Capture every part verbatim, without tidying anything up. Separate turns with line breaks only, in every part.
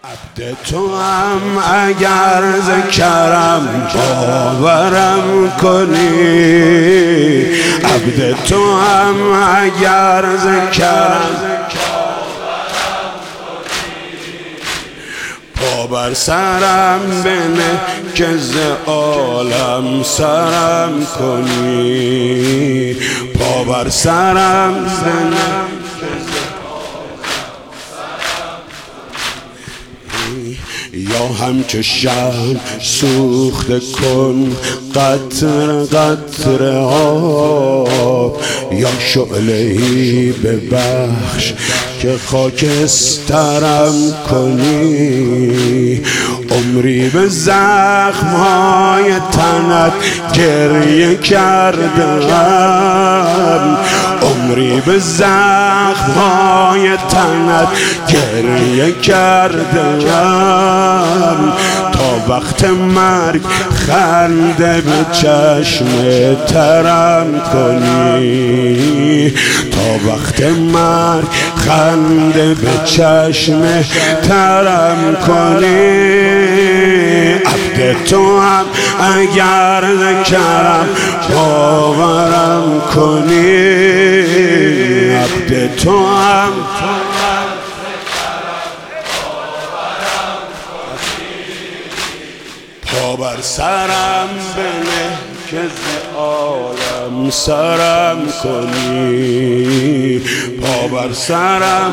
عبد تو هم اگر ز کرم باورم کنی، عبد تو هم اگر ز کرم پا بر سرم بنه که ز عالم سرم کنی، پا بر سرم بنه یا همچو شمع سوخته کن قطره قطره آب، یا شعله‌ای ببخش که خاکسترم کنی. عمری به زخم‌های تنت گریه کردم، عمری به زخم‌های تنت گریه کردم، تا وقت مرگ خنده به چشم ترم کنی، تا وقت مرگ خنده به چشم ترم کنی. عبد تو هم اگر کرم باورم کنی، عبد تو هم پا بر سرم بنه که ز عالم سرم کنی، پا بر سرم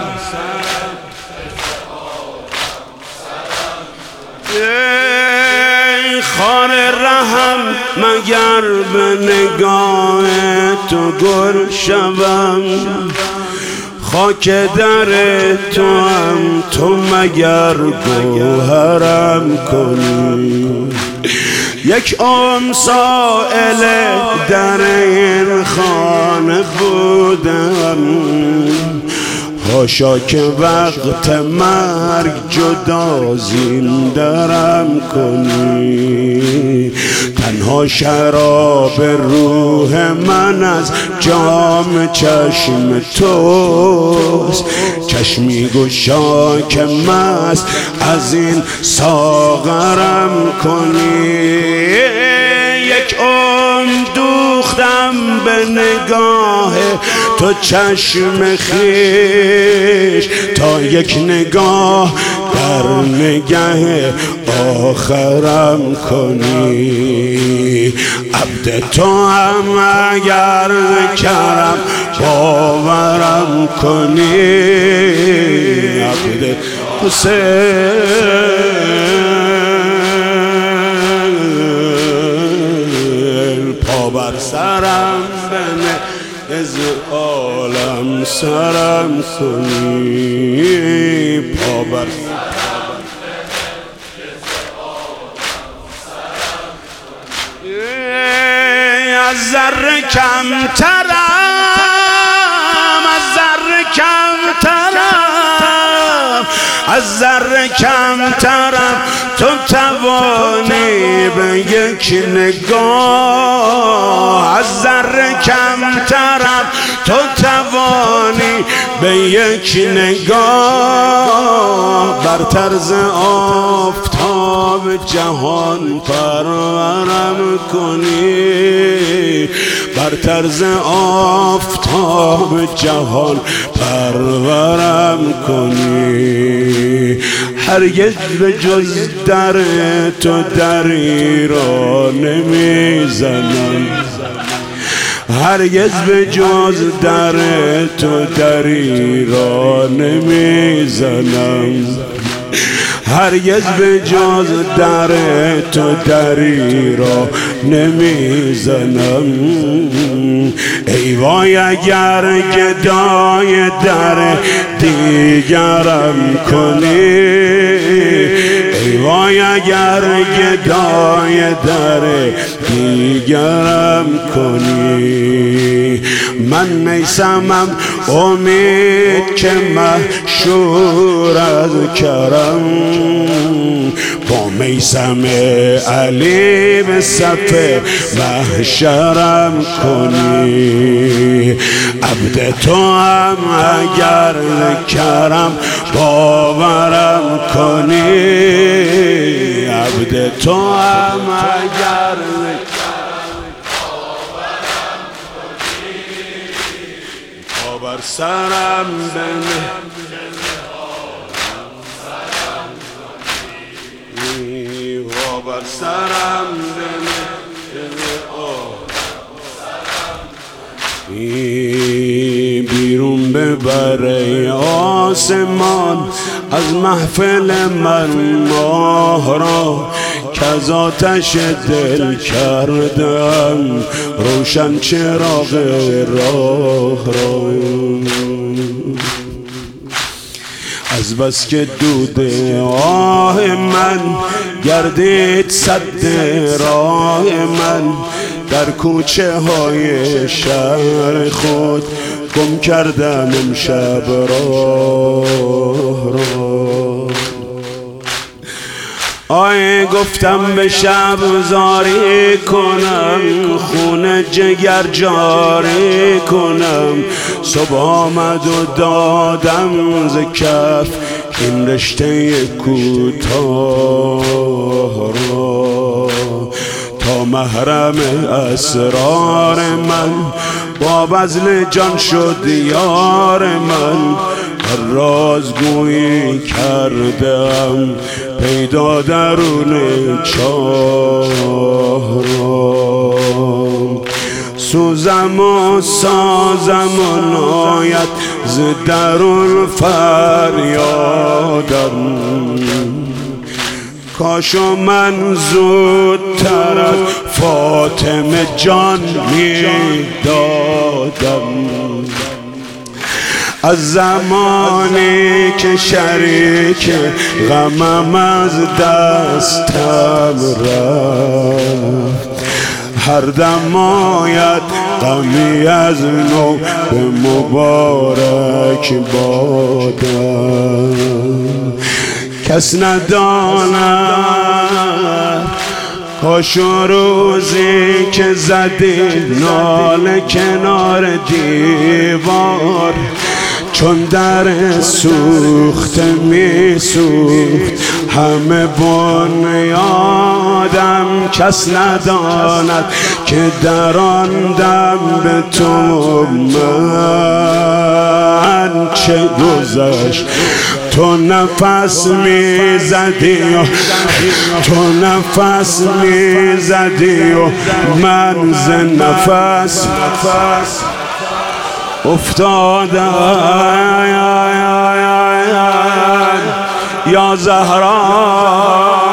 ای خار رحم مگر به نگاه تو گل شوم، خاک در تو هم تو مگر گوهرم کنی. یک عمر سائل در این خانه بودم، حاشا که وقت مرگ جدا زین درم کنی. تنها شراب روح من از جام چشم توست، چشمی گشا که مست از این ساغرم کنی. یک عمر دوختم به نگاه تو چشم خیش، تا یک نگاه در نگه آخرم کنی. عبد تو هم اگر کرم باورم کنی، عبد حسین پا بر سرم بنه از عالم سرم کنی، پا بر از ذره کمترم، از ذره کمترم، از ذره کمترم، تو توانی به یک نگاه، از ذره کمترم، تو توانی به یک نگاه، بر طرز آفتاب جهان پرورم کنی، بر طرز آفتاب جهان پرورم کنی. هرگز به جز در تو دری را نمیزنم، هرگز به جز در تو دری را نمیزنم، هرگز به جز در تو دری را نمیزنم. ای وای اگر گدای در دیگرم کنی، ای وای اگر گدای در دیگرم کنی. من میسمم امید که مشهور از کرم، با میثم علی به صف محشرم کنی. عبد تو هم اگر کرم باورم کنی. عبد تو هم اگر بر سرم بنه و بر سرم بنه بیرون ببره آسمان از محفل من ماه را، کز آتش دل کردم روشن چراغ راه را. از بس که دود آه من گردید سد راه من، در کوچه های شهر خود گم کردم امشب راه را. آی گفتم به شب زاری کنم، خون جگر جاری کنم. صبح آمد و دادم ز کف این رشته کوتاه را، تا محرم اسرار من با بذل جان شد یار من. هر رازگویی کردم پیدا درون چاه را. سوزم و سازم و ناید ز درون فریادم، کاشو من زودتر از فاطمه جان می دادم. از زمانی که شریک غمم از دستم رفت، هر دم آید غمی از نو به مبارک بادم. کس نداند کاش روزی که زدی ناله کنار دیوار، چون در سوخت می سوخت همه بنیادم. کس نداند که در آن دم به تو من چه گذشت. تو نفس می زدی و تو نفس می زدی و من ز نفس افتادم. یا زهرا